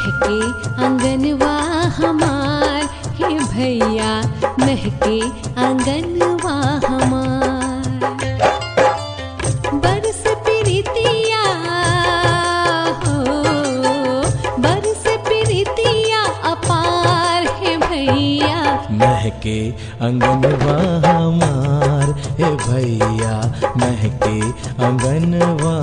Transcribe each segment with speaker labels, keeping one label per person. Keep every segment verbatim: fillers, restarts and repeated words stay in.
Speaker 1: महके आंगनवा हमार, हे भैया महके आंगनवा हमार। बरस प्रीतिया हो, बरस प्रीतिया अपार, हे भैया
Speaker 2: महके आंगनवा हमार, हे भैया महके आंगनवा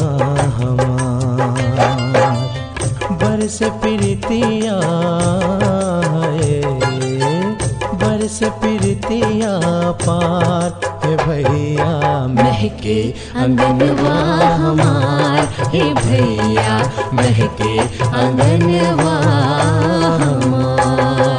Speaker 2: हमार। बरस प्रीतिया है, बरस प्रीतिया पार, हे भैया महके आंगनवा हमार, हे भैया महके आंगनवा हमार।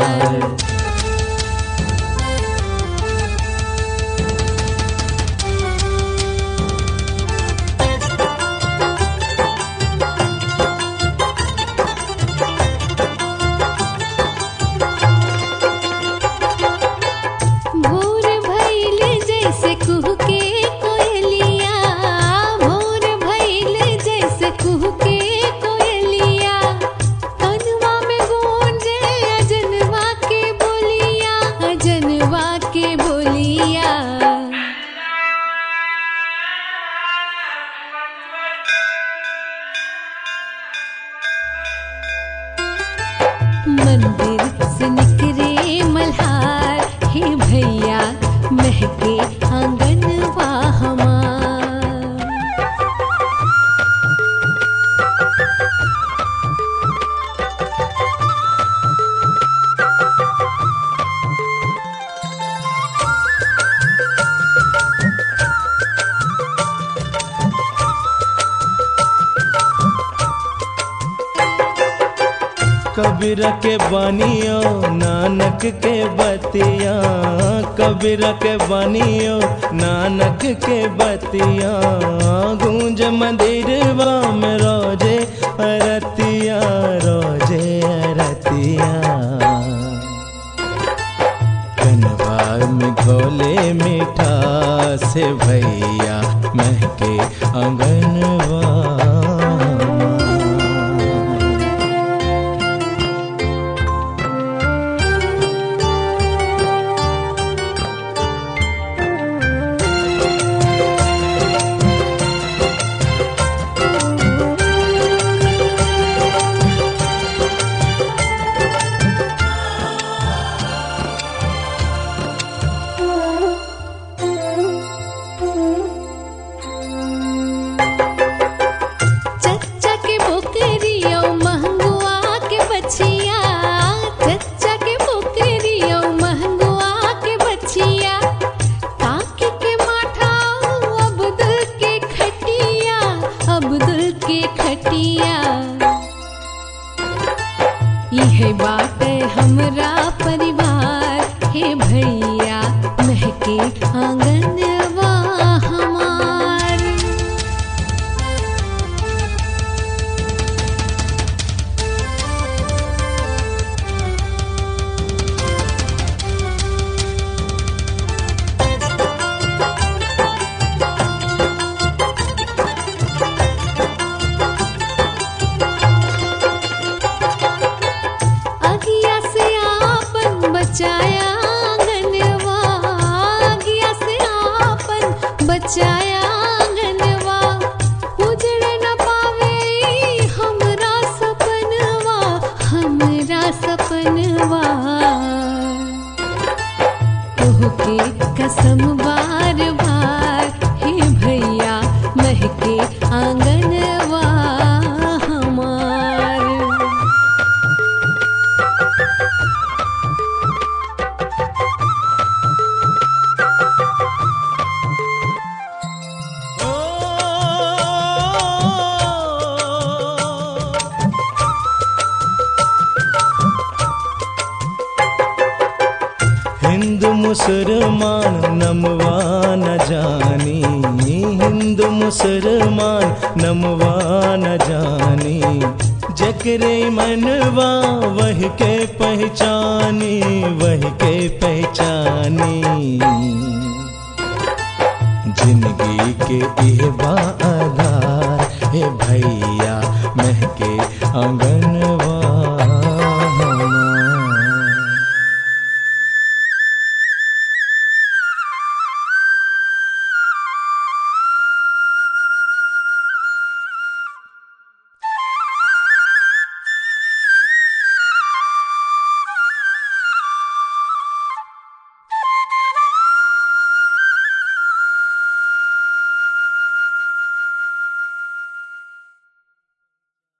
Speaker 1: भोर भइल जैसे कुहके कोयलिया, भोर भइल जैसे कुहके कोयलिया, कनवा में गूंजे अजनवा के बोलिया, अजनवा के बोलिया। मंदिर से निकले मल्हार, हे भैया महके आंगनवा हमार।
Speaker 2: कबीर के बानियो नानक के बतिया, कबीर के बानियो नानक के बतिया, गूंज मंदिरवा में रोजे अरतिया, रोजे अरतिया। कनवा में घोले मीठा से भैया महके आंगनवा।
Speaker 1: चच्चा के बोकरियो महंगुआ के बचिया, चच्चा के बोकरियो महंगुआ के बचिया, काकी के माठाओ अब्दुल के खटिया, अब्दुल के खटिया। यह बात हमरा परिवार, हे भैया महके आंगनवा हमार। अगिया से आपन बचाया आंगनवा, अगिया से आपन बचाया आंगनवा, उजड़ न पावे हमरा सपनवा, हमरा सपनवा। तोहके कसम बार बार, हे भैया महके आंगनवा हमार।
Speaker 2: हिंदू मुसलमान नमवा न जानी, हिंदू मुसलमान नमवा न जानी, जकरे मनवा वही के पहचानी, वही के पहचानी। जिंदगी के इह बा आधार, हे भैया महके आंगन